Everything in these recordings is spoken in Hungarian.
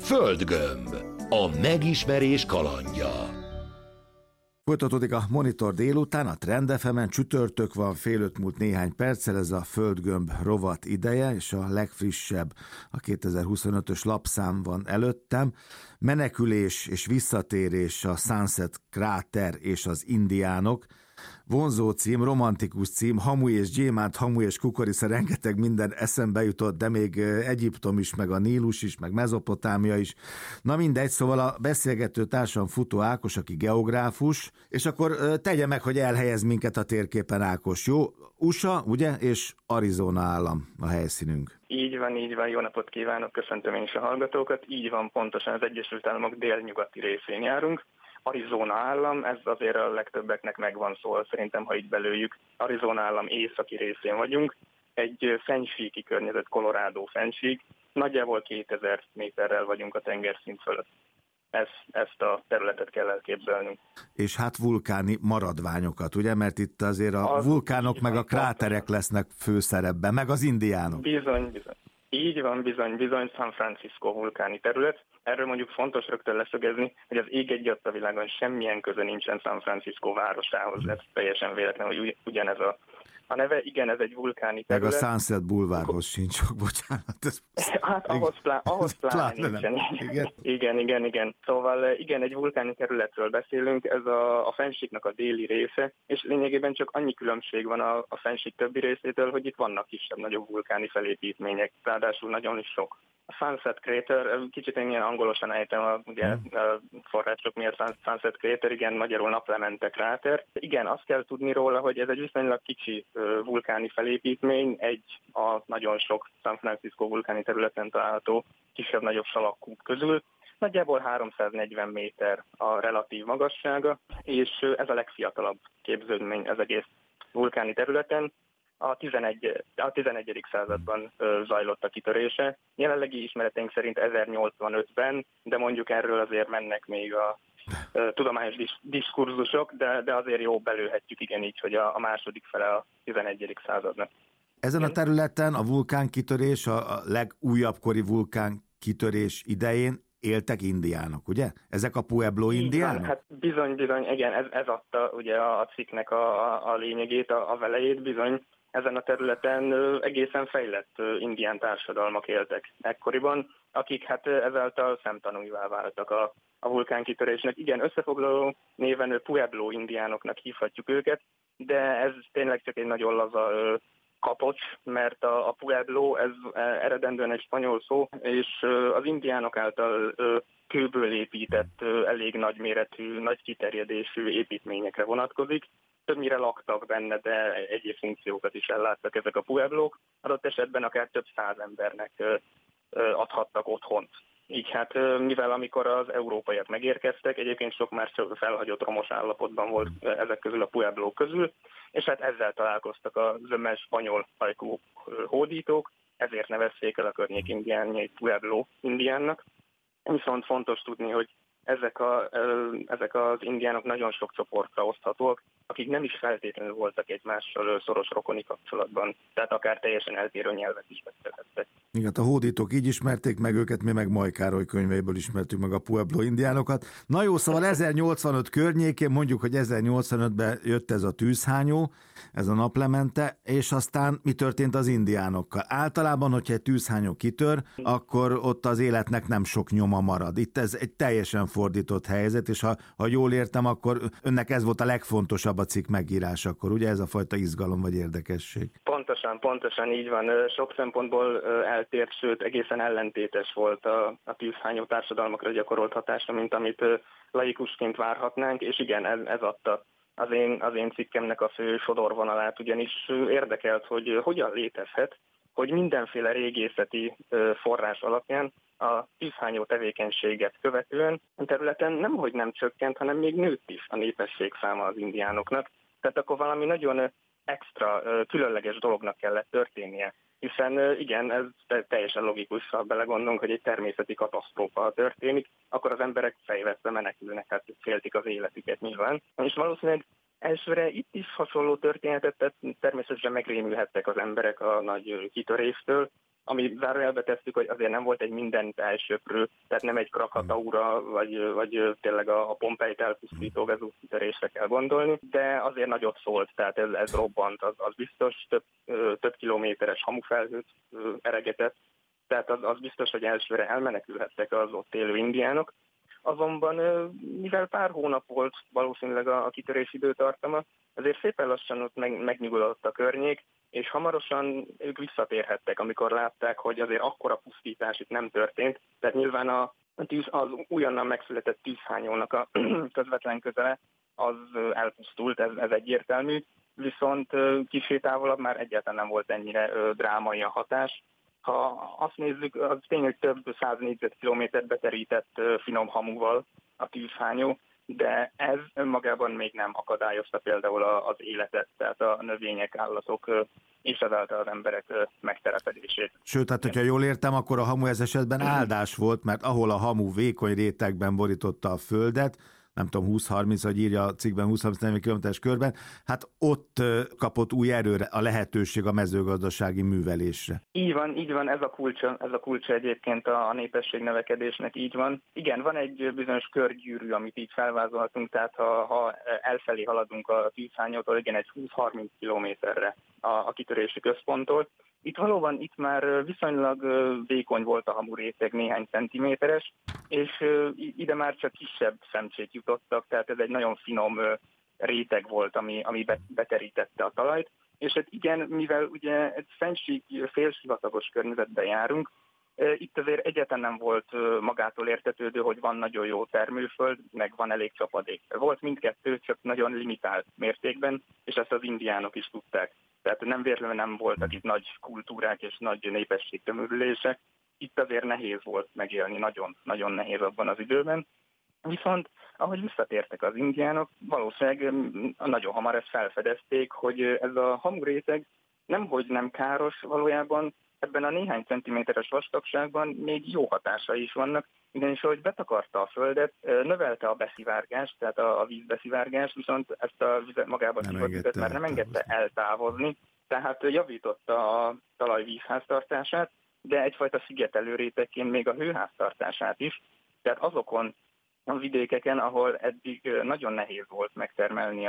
Földgömb. A megismerés kalandja. Folytatódik a Monitor délután, a Trend FM-en, csütörtök van, 4:30 múlt néhány perccel, ez a Földgömb rovat ideje, és a legfrissebb, a 2025-ös lapszám van előttem. Menekülés és visszatérés, a Sunset kráter és az indiánok. Vonzó cím, romantikus cím, hamu és gyémánt, hamu és kukorica, rengeteg minden eszembe jutott, de még Egyiptom is, meg a Nílus is, meg Mezopotámia is. Na mindegy, szóval a beszélgető társam Futó Ákos, aki geográfus, és akkor tegye meg, hogy elhelyez minket a térképen, Ákos, jó? USA, ugye? És Arizona állam a helyszínünk. Így van, jó napot kívánok, köszöntöm én is a hallgatókat. Így van, pontosan az Egyesült Államok délnyugati részén járunk. Arizona állam, ez azért a legtöbbeknek megvan, szóval szerintem, ha így belőjük, Arizona állam északi részén vagyunk, egy fennsíki környezet, Colorado fennsík, nagyjából 2000 méterrel vagyunk a tengerszint fölött. Ezt a területet kell elképzelnünk. És hát vulkáni maradványokat, ugye? Mert itt azért a vulkánok meg a kráterek lesznek főszerepben, meg az indiánok. Bizony. Így van, bizony, San Francisco vulkáni terület. Erről mondjuk fontos rögtön leszögezni, hogy az ég egyatt a világon semmilyen köze nincsen San Francisco városához. Ez teljesen véletlen, hogy ugyanez a neve. Igen, ez egy vulkáni terület. Meg a Sunset Boulevardhoz sincs sok, bocsánat. Hát ahhoz pláne nincsen. Igen. Szóval igen, egy vulkáni területről beszélünk, ez a fennsíknak a déli része, és lényegében csak annyi különbség van a fennsík többi részétől, hogy itt vannak kisebb-nagyobb vulkáni felépítmények, ráadásul nagyon is sok. A Sunset Crater, kicsit én ilyen angolosan ejtem a források miatt, Sunset Crater, igen, magyarul naplemente kráter. Igen, azt kell tudni róla, hogy ez egy viszonylag kicsi vulkáni felépítmény, egy a nagyon sok San Francisco vulkáni területen található kisebb-nagyobb salakkút közül. Nagyjából 340 méter a relatív magassága, és ez a legfiatalabb képződmény az egész vulkáni területen. A 11. században zajlott a kitörése. Jelenlegi ismereteink szerint 1085-ben, de mondjuk erről azért mennek még a tudományos diskurzusok, de azért jó belőhetjük igen így, hogy a második fele a 11. századnak. Ezen a területen a vulkánkitörés, a legújabb kori vulkánkitörés idején éltek indiánok, ugye? Ezek a Pueblo indiánok? Hát bizony, igen, ez adta ugye a cikknek a lényegét, a velejét, bizony. Ezen a területen egészen fejlett indián társadalmak éltek ekkoriban, akik hát ezáltal szemtanúivá váltak a vulkánkitörésnek. Igen, összefoglaló néven Pueblo indiánoknak hívhatjuk őket, de ez tényleg csak egy nagyon laza kapocs, mert a Pueblo ez eredendően egy spanyol szó, és az indiánok által kőből épített, elég nagyméretű, nagy kiterjedésű építményekre vonatkozik. Többnyire laktak benne, de egyéb funkciókat is elláttak ezek a pueblók. Adott esetben akár több száz embernek adhattak otthont. Így hát, mivel amikor az európaiak megérkeztek, egyébként sok már felhagyott romos állapotban volt ezek közül a pueblók közül, és hát ezzel találkoztak a zömmel spanyol ajkú hódítók, ezért nevezték el a környék indiánjait Pueblo indiánnak. Viszont fontos tudni, hogy ezek az indiánok nagyon sok csoportra oszthatóak, akik nem is feltétlenül voltak egymással szoros rokoni kapcsolatban, tehát akár teljesen eltérő nyelvet is beszélhettek. Igen, a hódítók így ismerték meg őket, mi meg May Károly könyveiből ismertük meg a Pueblo indiánokat. Na jó, szóval 1085 környékén, mondjuk, hogy 1085-ben jött ez a tűzhányó, ez a naplemente, és aztán mi történt az indiánokkal? Általában, hogyha egy tűzhányó kitör, akkor ott az életnek nem sok nyoma marad. Itt ez egy teljesen fordított helyzet, és ha jól értem, akkor önnek ez volt a legfontosabb a cikk megírásakor, ugye ez a fajta izgalom vagy érdekesség? Pontosan így van. Sok szempontból eltért, sőt egészen ellentétes volt a tűzhányó társadalmakra gyakorolt hatása, mint amit laikusként várhatnánk, és igen, ez adta az én cikkemnek a fő sodorvonalát, ugyanis érdekelt, hogy hogyan létezhet, hogy mindenféle régészeti forrás alapján a tűzhányó tevékenységet követően a területen nemhogy nem csökkent, hanem még nőtt is a népesség száma az indiánoknak. Tehát akkor valami nagyon extra, különleges dolognak kellett történnie. Hiszen igen, ez teljesen logikus, ha belegondolunk, hogy egy természeti katasztrófa történik, akkor az emberek fejvesztve menekülnek, hát féltik az életüket nyilván. És valószínűleg elsőre itt is hasonló történetet, természetesen megrémülhettek az emberek a nagy kitöréstől, ami zárójelbe tesszük, hogy azért nem volt egy mindent elsöprő, tehát nem egy Krakataura, vagy tényleg a Pompeit elpusztító Vezúv-kitörésre kell gondolni, de azért nagyot szólt, tehát ez robbant, az biztos, több kilométeres hamufelhőt eregetett, tehát az biztos, hogy elsőre elmenekülhettek az ott élő indiánok. Azonban, mivel pár hónap volt valószínűleg a kitörés időtartama, azért szépen lassan ott megnyugodott a környék, és hamarosan ők visszatérhettek, amikor látták, hogy azért akkora pusztítás itt nem történt. Tehát nyilván az újonnan megszületett tűzhányónak a közvetlen közele az elpusztult, ez egyértelmű, viszont kicsit távolabb már egyáltalán nem volt ennyire drámai a hatás. Ha azt nézzük, az tényleg több 100 négyzetkilométert beterített finom hamuval a tűzhányó, de ez önmagában még nem akadályozta például az életet, tehát a növények, állatok és ezáltal az emberek megtelepedését. Sőt, hát hogyha jól értem, akkor a hamu ez esetben áldás volt, mert ahol a hamu vékony rétegben borította a földet, nem tudom, 20-30, hogy írja a cikkben 20-30 km-es körben, hát ott kapott új erőre a lehetőség a mezőgazdasági művelésre. Így van, ez a kulcsa egyébként a népesség növekedésnek, így van. Igen, van egy bizonyos körgyűrű, amit így felvázolhatunk, tehát ha elfelé haladunk a tűzhányótól, igen, egy 20-30 kilométerre a kitörési központtól. Itt már viszonylag vékony volt a hamuréteg, néhány centiméteres, és ide már csak kisebb szemcsék jutottak, tehát ez egy nagyon finom réteg volt, ami beterítette a talajt. És hát igen, mivel ugye egy fennsík félsivatagos környezetben járunk, itt azért egyáltalán nem volt magától értetődő, hogy van nagyon jó termőföld, meg van elég csapadék. Volt mindkettő, csak nagyon limitált mértékben, és ezt az indiánok is tudták. Tehát nem véletlenül nem voltak itt nagy kultúrák és nagy népességtömörülések. Itt azért nehéz volt megélni, nagyon, nagyon nehéz abban az időben. Viszont ahogy visszatértek az indiánok, valószínűleg nagyon hamar ezt felfedezték, hogy ez a hamuréteg nemhogy nem káros, valójában ebben a néhány centiméteres vastagságban még jó hatásai is vannak, ugyanis ahogy betakarta a földet, növelte a beszivárgást, tehát a vízbeszivárgást, viszont ezt a magában szívott vizet már nem engedte eltávozni, tehát javította a talaj vízháztartását, de egyfajta szigetelő rétegként még a hőháztartását is, tehát azokon a vidékeken, ahol eddig nagyon nehéz volt megtermelni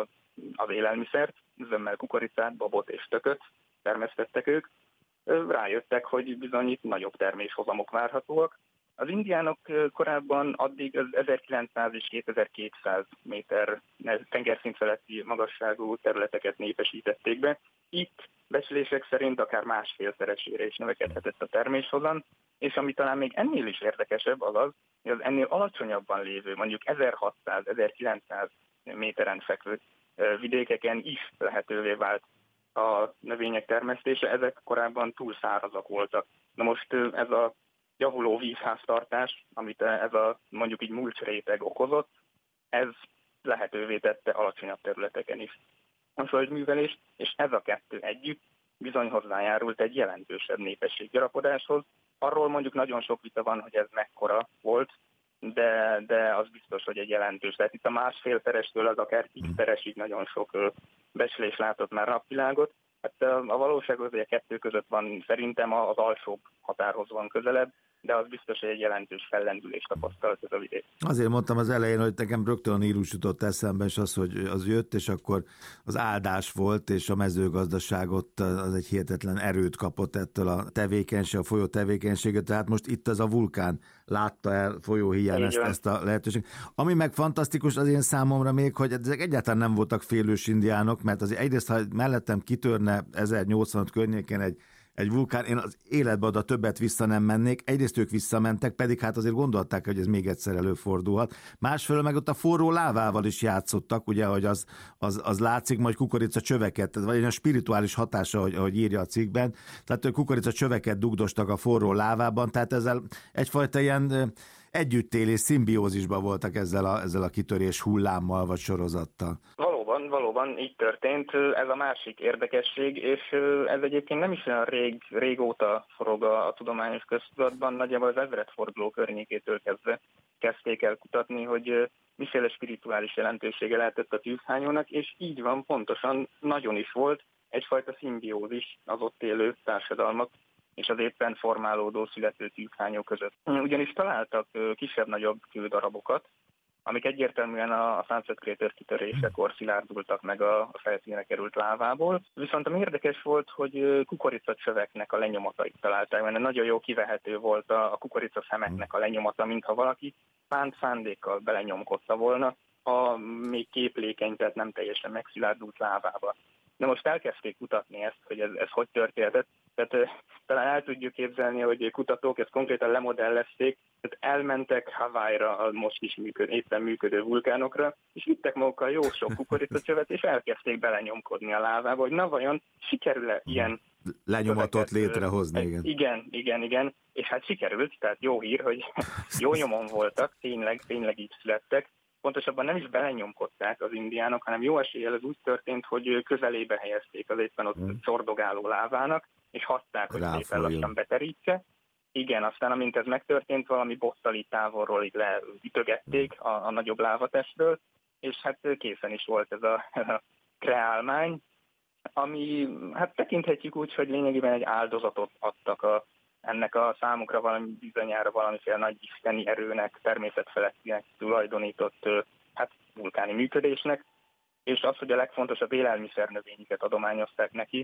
az élelmiszert, zömmel, kukoricát, babot és tököt termesztettek ők, rájöttek, hogy bizony itt nagyobb terméshozamok várhatóak. Az indiánok korábban addig az 1900 és 2200 méter tengerszint feletti magasságú területeket népesítették be. Itt becslések szerint akár másfélszeresére is növekedhetett a terméshozam, és ami talán még ennél is érdekesebb az, hogy az ennél alacsonyabban lévő, mondjuk 1600-1900 méteren fekvő vidékeken is lehetővé vált a növények termesztése, ezek korábban túl szárazak voltak. Na most ez a javuló vízháztartás, amit ez a mondjuk így mulcsréteg okozott, ez lehetővé tette alacsonyabb területeken is a földművelést, és ez a kettő együtt bizony hozzájárult egy jelentősebb népességgyarapodáshoz. Arról mondjuk nagyon sok vita van, hogy ez mekkora volt, de az biztos, hogy egy jelentős. Tehát itt a másfélszerestől az akár x-szeresig nagyon sok becslés látott már napvilágot. Hát a valóság az, hogy a kettő között van, szerintem az alsóbb határhoz van közelebb, de az biztos, hogy egy jelentős fellendülés tapasztalat ez a vidék. Azért mondtam az elején, hogy nekem rögtön a Nílus jutott eszembe, és az, hogy az jött, és akkor az áldás volt, és a mezőgazdaságot az egy hihetetlen erőt kapott ettől a tevékenység, a folyó tevékenységet, tehát most itt az a vulkán látta el folyóhíján ezt a lehetőséget. Ami meg fantasztikus az én számomra még, hogy ezek egyáltalán nem voltak félős indiánok, mert azért egyrészt, ha mellettem kitörne 1085 környékén egy vulkán, én az életbe oda többet vissza nem mennék. Egyrészt ők visszamentek, pedig hát azért gondolták, hogy ez még egyszer előfordulhat. Másfelől meg ott a forró lávával is játszottak, ugye, hogy az látszik, majd kukorica csöveket, vagy egy spirituális hatása, ahogy írja a cikkben. Tehát ők kukorica csöveket dugdostak a forró lávában, tehát ezzel egyfajta ilyen együttélés, szimbiózisban voltak ezzel a kitörés hullámmal vagy sorozattal. Valóban így történt. Ez a másik érdekesség, és ez egyébként nem is olyan régóta forog a tudományos köztudatban, nagyjából az ezredforduló környékétől kezdték el kutatni, hogy miféle spirituális jelentősége lehetett a tűzhányónak, és így van, pontosan nagyon is volt egyfajta szimbiózis az ott élő társadalmak és az éppen formálódó születő tűzhányó között. Ugyanis találtak kisebb-nagyobb kődarabokat, amik egyértelműen a Sunset Crater kitörésekor szilárdultak meg a felszínre került lávából. Viszont ami érdekes volt, hogy kukoricacsöveknek a lenyomatait találták, mert nagyon jó kivehető volt a kukoricaszemeknek a lenyomata, mintha valaki szánt szándékkal belenyomkodta volna a még képlékeny, tehát nem teljesen megszilárdult lávába. De most elkezdték kutatni ezt, hogy ez hogy történhetett. Tehát talán el tudjuk képzelni, hogy kutatók ezt konkrétan lemodellezték, tehát elmentek Hawaii-ra, a most is éppen működő vulkánokra, és vittek magukkal jó sok kukoricacsövet, és elkezdték belenyomkodni a lávába, hogy na vajon sikerül-e ilyen lenyomatot létrehozni, igen. Igen. És hát sikerült, tehát jó hír, hogy jó nyomon voltak, tényleg így születtek. Pontosabban nem is belenyomkodták az indiánok, hanem jó eséllyel ez úgy történt, hogy közelébe helyezték az éppen ott szordogáló lávának, és hagyták, hogy szépen lassan beterítse. Igen, aztán amint ez megtörtént, valami bottal így távolról így leütögették a nagyobb lávatestről, és hát készen is volt ez a kreálmány, ami hát tekinthetjük úgy, hogy lényegében egy áldozatot adtak ennek a számukra valami bizonyára valamiféle nagy isteni erőnek, természetfelettinek tulajdonított hát vulkáni működésnek, és az, hogy a legfontosabb élelmiszernövényeket adományozták neki,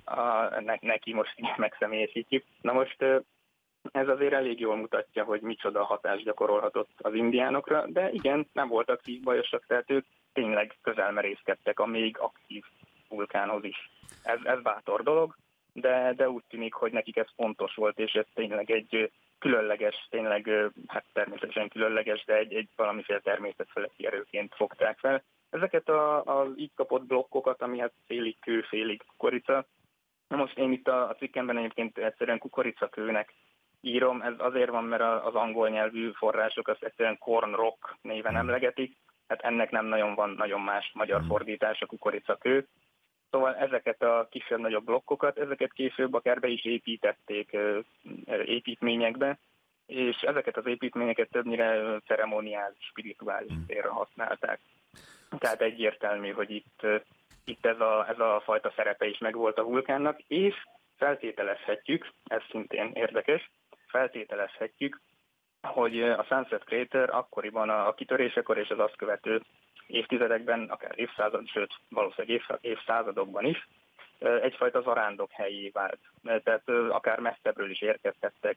neki most megszemélyesítjük. Na most ez azért elég jól mutatja, hogy micsoda hatást gyakorolhatott az indiánokra, de igen, nem voltak szívbajosak, tehát ők tényleg közelmerészkedtek a még aktív vulkánhoz is. Ez bátor dolog, de úgy tűnik, hogy nekik ez fontos volt, és ez tényleg egy különleges, tényleg hát természetesen különleges, de egy valamiféle természetfeletti erőként fogták fel. Ezeket az így kapott blokkokat, ami hát félig kő, félig kukorica. Na most én itt a cikkemben egyébként egyszerűen kukoricakőnek írom, ez azért van, mert az angol nyelvű források azt egyszerűen corn rock néven emlegetik, hát ennek nem nagyon van nagyon más magyar fordítás, a kukoricakő. Szóval ezeket a kisebb-nagyobb blokkokat, ezeket később akár be is építették építményekbe, és ezeket az építményeket többnyire ceremoniális, spirituális célra használták. Tehát egyértelmű, hogy itt ez a fajta szerepe is megvolt a vulkánnak, és feltételezhetjük, ez szintén érdekes, feltételezhetjük, hogy a Sunset Crater akkoriban a kitörésekor és az azt követő évtizedekben, akár sőt valószínűleg évszázadokban is egyfajta zarándok helyé vált. Tehát akár messzebbről is érkezhettek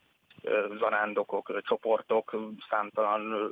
zarándokok, csoportok, számtalan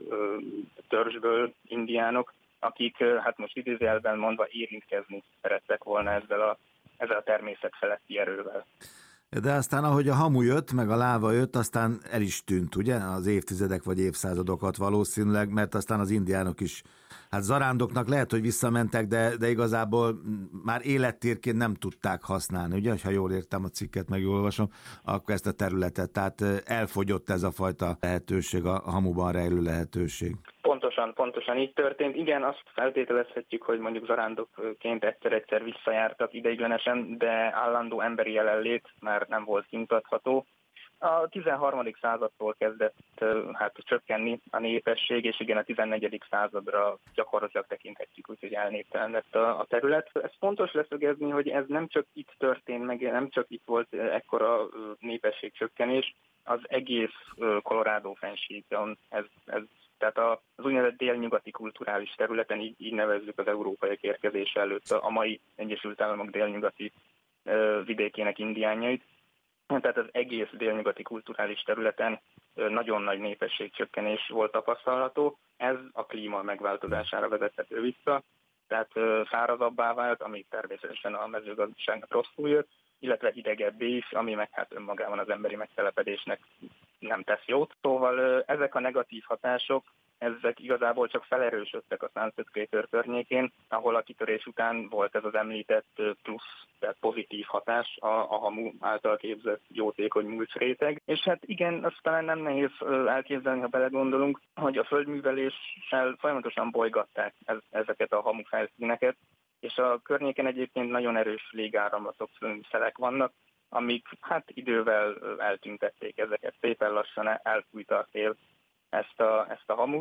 törzsből indiánok, akik, hát most idézőjelben mondva, érintkezni szerettek volna ezzel a természet feletti erővel. De aztán, ahogy a hamu jött, meg a láva jött, aztán el is tűnt, ugye? Az évtizedek vagy évszázadokat valószínűleg, mert aztán az indiánok is, hát zarándoknak lehet, hogy visszamentek, de igazából már élettérként nem tudták használni, ugye? Ha jól értem a cikket, meg jól olvasom, akkor ezt a területet, tehát elfogyott ez a fajta lehetőség, a hamuban rejlő lehetőség. Pontosan így történt. Igen, azt feltételezhetjük, hogy mondjuk zarándokként egyszer visszajártak ideiglenesen, de állandó emberi jelenlét már nem volt kimutatható. A 13. századtól kezdett csökkenni a népesség, és igen, a 14. századra gyakorlatilag tekinthetjük, úgyhogy elnéptelenedett a terület. Ez fontos leszögezni, hogy ez nem csak itt történt meg, nem csak itt volt ekkora népességcsökkenés, az egész Colorado fennsíkon tehát az úgynevezett délnyugati kulturális területen, így nevezzük az európaiak érkezése előtt a mai Egyesült Államok délnyugati vidékének indiánjait. Tehát az egész délnyugati kulturális területen nagyon nagy népességcsökkenés volt tapasztalható. Ez a klíma megváltozására vezethető vissza, tehát szárazabbá vált, ami természetesen a mezőgazdaságnak rosszul jött, illetve hidegebbé is, ami meg hát önmagában az emberi megtelepedésnek nem tesz jót. Szóval ezek a negatív hatások, ezek igazából csak felerősödtek a Sunset Crater környékén, ahol a kitörés után volt ez az említett plusz, tehát pozitív hatás, a hamu által képzett jótékony mulcsréteg. És hát igen, azt talán nem nehéz elképzelni, ha belegondolunk, hogy a földműveléssel folyamatosan bolygatták ezeket a hamu felszíneket, és a környéken egyébként nagyon erős légáramlatok, szelek vannak, amik hát idővel eltüntették ezeket. Szépen lassan elfújta a szél ezt a hamut,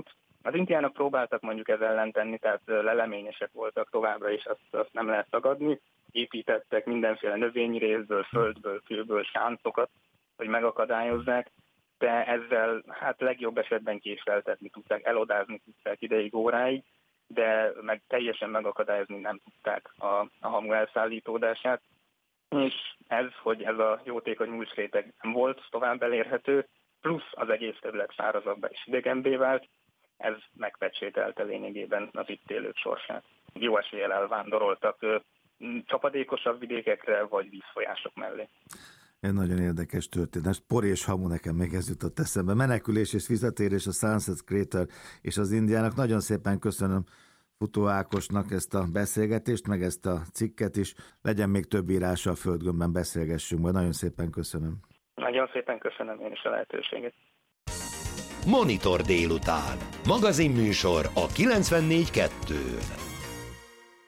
Az indiánok próbáltak mondjuk ez ellen tenni, tehát leleményesek voltak továbbra is, azt nem lehet tagadni. Építettek mindenféle növényi részből, földből, kőből sáncokat, hogy megakadályozzák, de ezzel hát legjobb esetben késleltetni tudták, elodázni tudták ideig, óráig, de teljesen megakadályozni nem tudták a hamu elszállítódását. És hogy ez a jótékony mulcsréteg nem volt tovább elérhető, plusz az egész terület szárazabbá és idegenbbé vált, ez megpecsételte lényegében az itt élők sorsát. Jó eséllyel elvándoroltak csapadékosabb vidékekre, vagy vízfolyások mellé. Egy nagyon érdekes történet. Por és hamu, nekem még ez jutott eszembe. Menekülés és visszatérés a Sunset Crater és az indiának. Nagyon szépen köszönöm Futó Ákosnak ezt a beszélgetést, meg ezt a cikket is. Legyen még több írása a Földgömbben, beszélgessünk majd. Nagyon szépen köszönöm. Nagyon szépen köszönöm én is a lehetőséget. Monitor délután. Magazinműsor a 94.2-n.